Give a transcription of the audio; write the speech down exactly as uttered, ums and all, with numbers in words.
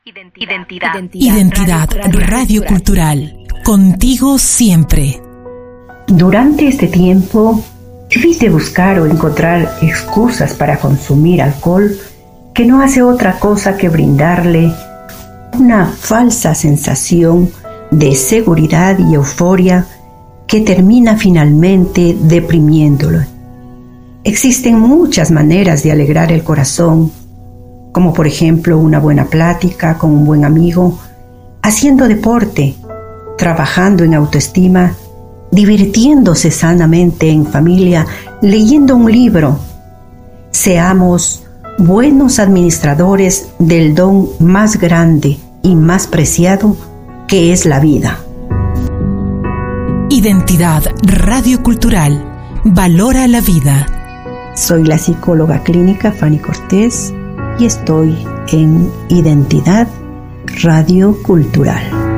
Identidad, Identidad Radio Cultural. Contigo siempre. Durante este tiempo, difícil buscar o encontrar excusas para consumir alcohol que no hace otra cosa que brindarle una falsa sensación de seguridad y euforia que termina finalmente deprimiéndolo. Existen muchas maneras de alegrar el corazón, como por ejemplo una buena plática con un buen amigo, haciendo deporte, trabajando en autoestima, divirtiéndose sanamente en familia, leyendo un libro. Seamos buenos administradores del don más grande y más preciado que es la vida. Identidad Radio Cultural. Valora la vida. Soy la psicóloga clínica Fanny Cortés y estoy en Identidad Radio Cultural.